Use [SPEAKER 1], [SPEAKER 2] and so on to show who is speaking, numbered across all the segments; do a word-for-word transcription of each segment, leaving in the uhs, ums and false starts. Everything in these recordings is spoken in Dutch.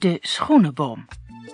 [SPEAKER 1] De schoenenboom.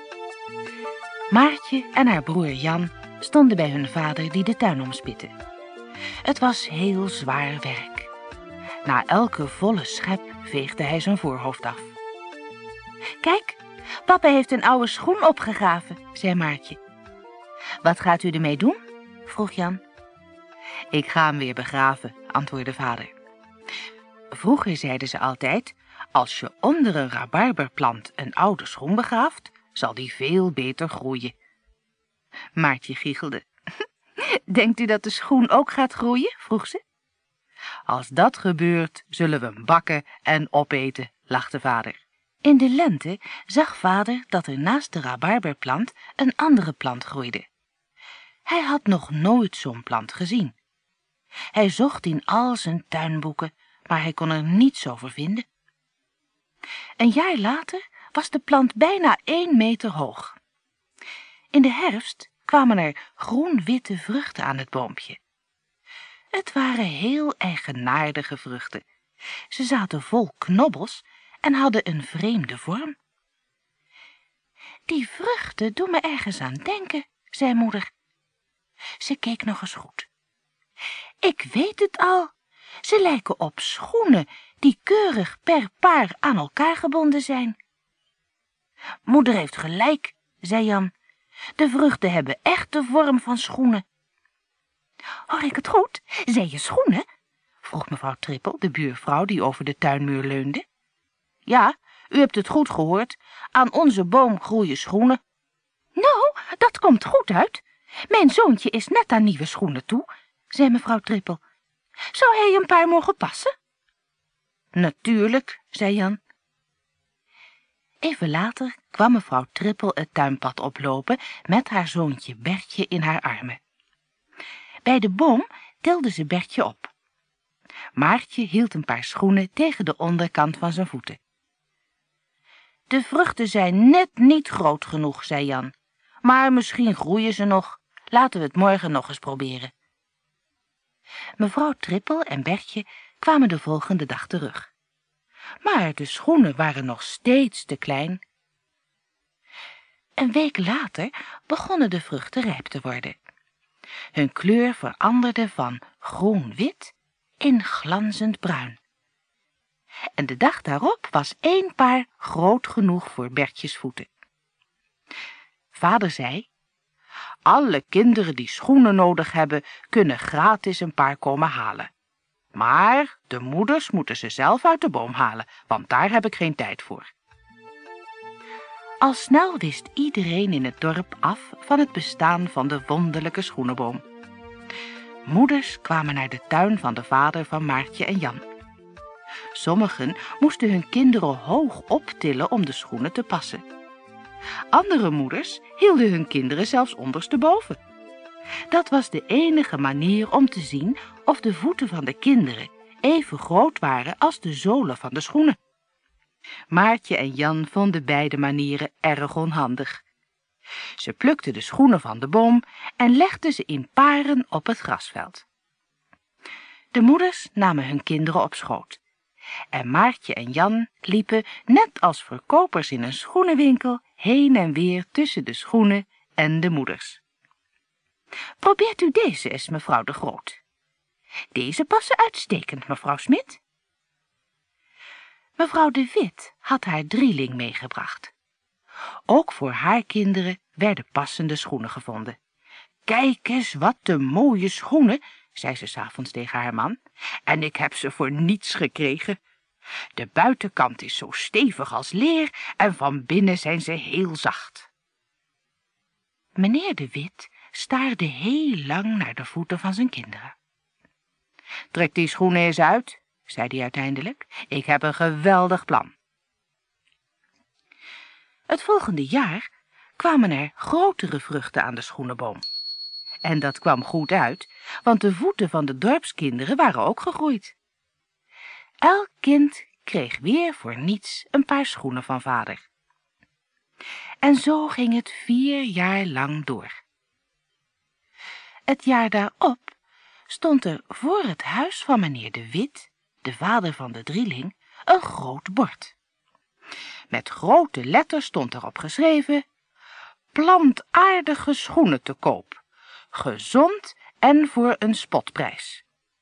[SPEAKER 1] Maartje en haar broer Jan stonden bij hun vader die de tuin omspitte. Het was heel zwaar werk. Na elke volle schep veegde hij zijn voorhoofd af. Kijk, papa heeft een oude schoen opgegraven, zei Maartje. Wat gaat u ermee doen? Vroeg Jan. Ik ga hem weer begraven, antwoordde vader. Vroeger zeiden ze altijd, als je onder een rabarberplant een oude schoen begraaft, zal die veel beter groeien. Maartje giechelde. Denkt u dat de schoen ook gaat groeien? Vroeg ze. Als dat gebeurt, zullen we hem bakken en opeten, lachte vader. In de lente zag vader dat er naast de rabarberplant een andere plant groeide. Hij had nog nooit zo'n plant gezien. Hij zocht in al zijn tuinboeken, maar hij kon er niets over vinden. Een jaar later was de plant bijna één meter hoog. In de herfst kwamen er groen-witte vruchten aan het boompje. Het waren heel eigenaardige vruchten. Ze zaten vol knobbels en hadden een vreemde vorm. Die vruchten doen me ergens aan denken, zei moeder. Ze keek nog eens goed. Ik weet het al. Ze lijken op schoenen die keurig per paar aan elkaar gebonden zijn. Moeder heeft gelijk, zei Jan. De vruchten hebben echt de vorm van schoenen. Hoor ik het goed? Zei je schoenen? Vroeg mevrouw Trippel, de buurvrouw die over de tuinmuur leunde. Ja, u hebt het goed gehoord. Aan onze boom groeien schoenen. Nou, dat komt goed uit. Mijn zoontje is net aan nieuwe schoenen toe, zei mevrouw Trippel. Zou hij een paar mogen passen? Natuurlijk, zei Jan. Even later kwam mevrouw Trippel het tuinpad oplopen met haar zoontje Bertje in haar armen. Bij de boom tilde ze Bertje op. Maartje hield een paar schoenen tegen de onderkant van zijn voeten. De vruchten zijn net niet groot genoeg, zei Jan. Maar misschien groeien ze nog. Laten we het morgen nog eens proberen. Mevrouw Trippel en Bertje kwamen de volgende dag terug. Maar de schoenen waren nog steeds te klein. Een week later begonnen de vruchten rijp te worden. Hun kleur veranderde van groen-wit in glanzend bruin. En de dag daarop was één paar groot genoeg voor Bertjes voeten. Vader zei, alle kinderen die schoenen nodig hebben, kunnen gratis een paar komen halen. Maar de moeders moeten ze zelf uit de boom halen, want daar heb ik geen tijd voor. Al snel wist iedereen in het dorp af van het bestaan van de wonderlijke schoenenboom. Moeders kwamen naar de tuin van de vader van Maartje en Jan. Sommigen moesten hun kinderen hoog optillen om de schoenen te passen. Andere moeders hielden hun kinderen zelfs ondersteboven. Dat was de enige manier om te zien of de voeten van de kinderen even groot waren als de zolen van de schoenen. Maartje en Jan vonden beide manieren erg onhandig. Ze plukten de schoenen van de boom en legden ze in paren op het grasveld. De moeders namen hun kinderen op schoot. En Maartje en Jan liepen, net als verkopers in een schoenenwinkel, heen en weer tussen de schoenen en de moeders. Probeert u deze eens, mevrouw de Groot. Deze passen uitstekend, mevrouw Smit. Mevrouw de Wit had haar drieling meegebracht. Ook voor haar kinderen werden passende schoenen gevonden. Kijk eens, wat een mooie schoenen, zei ze 's avonds tegen haar man, en ik heb ze voor niets gekregen. De buitenkant is zo stevig als leer en van binnen zijn ze heel zacht. Meneer de Wit staarde heel lang naar de voeten van zijn kinderen. Trek die schoenen eens uit, zei hij uiteindelijk. Ik heb een geweldig plan. Het volgende jaar kwamen er grotere vruchten aan de schoenenboom. En dat kwam goed uit, want de voeten van de dorpskinderen waren ook gegroeid. Elk kind kreeg weer voor niets een paar schoenen van vader. En zo ging het vier jaar lang door. Het jaar daarop stond er voor het huis van meneer de Wit, de vader van de drieling, een groot bord. Met grote letters stond erop geschreven: plantaardige schoenen te koop, gezond en voor een spotprijs.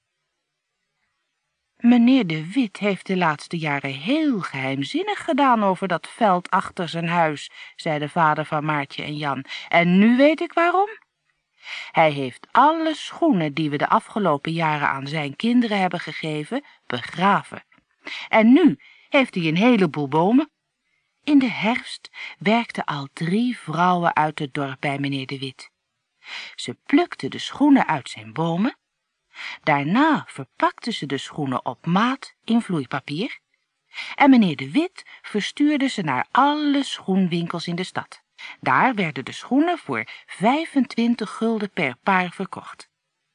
[SPEAKER 1] Meneer de Wit heeft de laatste jaren heel geheimzinnig gedaan over dat veld achter zijn huis, zei de vader van Maartje en Jan. En nu weet ik waarom. Hij heeft alle schoenen die we de afgelopen jaren aan zijn kinderen hebben gegeven, begraven. En nu heeft hij een heleboel bomen. In de herfst werkten al drie vrouwen uit het dorp bij meneer de Wit. Ze plukten de schoenen uit zijn bomen. Daarna verpakten ze de schoenen op maat in vloeipapier. En meneer de Wit verstuurde ze naar alle schoenwinkels in de stad. Daar werden de schoenen voor vijfentwintig gulden per paar verkocht.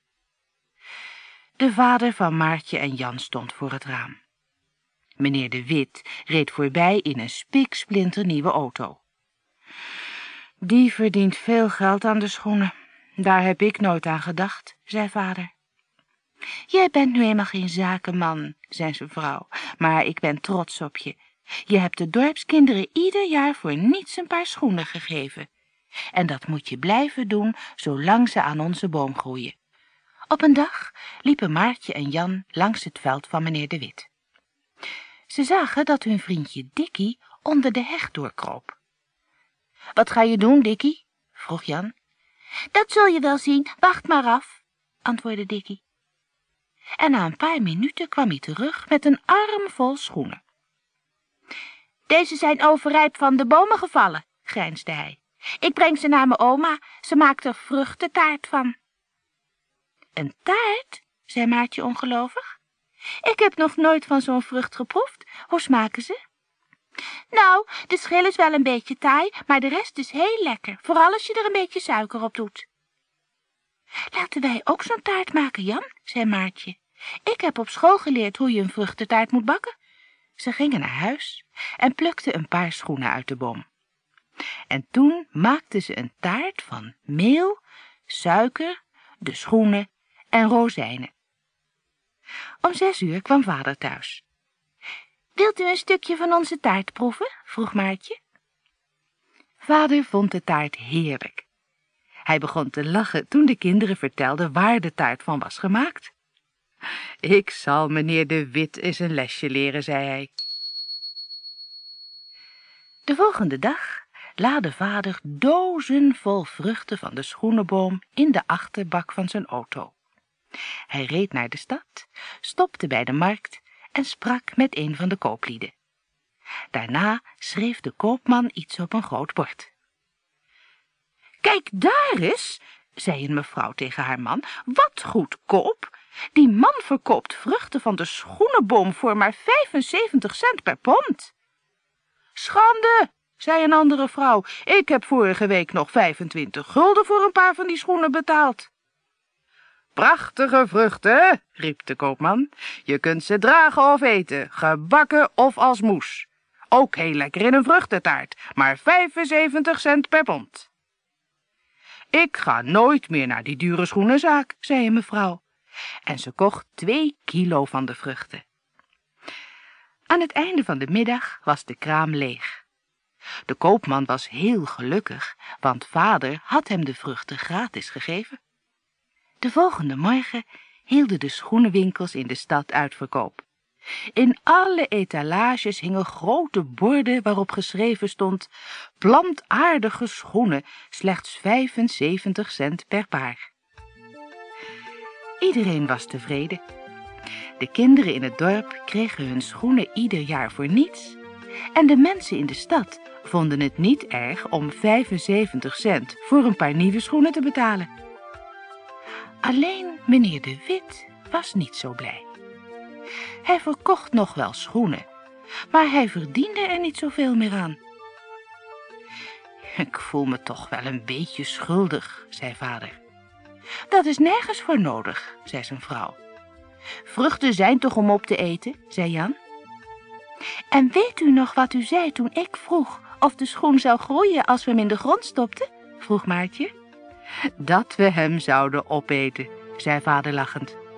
[SPEAKER 1] De vader van Maartje en Jan stond voor het raam. Meneer de Wit reed voorbij in een spiksplinternieuwe auto. Die verdient veel geld aan de schoenen. Daar heb ik nooit aan gedacht, zei vader. Jij bent nu eenmaal geen zakenman, zei zijn vrouw, maar ik ben trots op je. Je hebt de dorpskinderen ieder jaar voor niets een paar schoenen gegeven. En dat moet je blijven doen, zolang ze aan onze boom groeien. Op een dag liepen Maartje en Jan langs het veld van meneer de Wit. Ze zagen dat hun vriendje Dikkie onder de heg doorkroop. Wat ga je doen, Dikkie? vroeg Jan. Dat zul je wel zien, wacht maar af, antwoordde Dikkie. En na een paar minuten kwam hij terug met een arm vol schoenen. Deze zijn overrijp van de bomen gevallen, grijnsde hij. Ik breng ze naar mijn oma, ze maakt er vruchtentaart van. Een taart? zei Maartje ongelovig. Ik heb nog nooit van zo'n vrucht geproefd. Hoe smaken ze? Nou, de schil is wel een beetje taai, maar de rest is heel lekker, vooral als je er een beetje suiker op doet. Laten wij ook zo'n taart maken, Jan, zei Maartje. Ik heb op school geleerd hoe je een vruchtentaart moet bakken. Ze gingen naar huis en plukten een paar schoenen uit de boom. En toen maakten ze een taart van meel, suiker, de schoenen en rozijnen. Om zes uur kwam vader thuis. Wilt u een stukje van onze taart proeven? Vroeg Maartje. Vader vond de taart heerlijk. Hij begon te lachen toen de kinderen vertelden waar de taart van was gemaakt. Ik zal meneer de Wit eens een lesje leren, zei hij. De volgende dag laadde vader dozen vol vruchten van de schoenenboom in de achterbak van zijn auto. Hij reed naar de stad, stopte bij de markt en sprak met een van de kooplieden. Daarna schreef de koopman iets op een groot bord. Kijk daar eens, zei een mevrouw tegen haar man, wat goedkoop! Die man verkoopt vruchten van de schoenenboom voor maar vijfenzeventig cent per pond. Schande, zei een andere vrouw, ik heb vorige week nog vijfentwintig gulden voor een paar van die schoenen betaald. Prachtige vruchten, riep de koopman. Je kunt ze dragen of eten, gebakken of als moes. Ook heel lekker in een vruchtentaart, maar vijfenzeventig cent per pond. Ik ga nooit meer naar die dure schoenenzaak, zei een mevrouw. En ze kocht twee kilo van de vruchten. Aan het einde van de middag was de kraam leeg. De koopman was heel gelukkig, want vader had hem de vruchten gratis gegeven. De volgende morgen hielden de schoenenwinkels in de stad uitverkoop. In alle etalages hingen grote borden waarop geschreven stond: plantaardige schoenen, slechts vijfenzeventig cent per paar. Iedereen was tevreden. De kinderen in het dorp kregen hun schoenen ieder jaar voor niets. En de mensen in de stad vonden het niet erg om vijfenzeventig cent voor een paar nieuwe schoenen te betalen. Alleen meneer de Wit was niet zo blij. Hij verkocht nog wel schoenen, maar hij verdiende er niet zoveel meer aan. Ik voel me toch wel een beetje schuldig, zei vader. Dat is nergens voor nodig, zei zijn vrouw. Vruchten zijn toch om op te eten, zei Jan. En weet u nog wat u zei toen ik vroeg of de schoen zou groeien als we hem in de grond stopten? Vroeg Maartje. Dat we hem zouden opeten, zei vader lachend.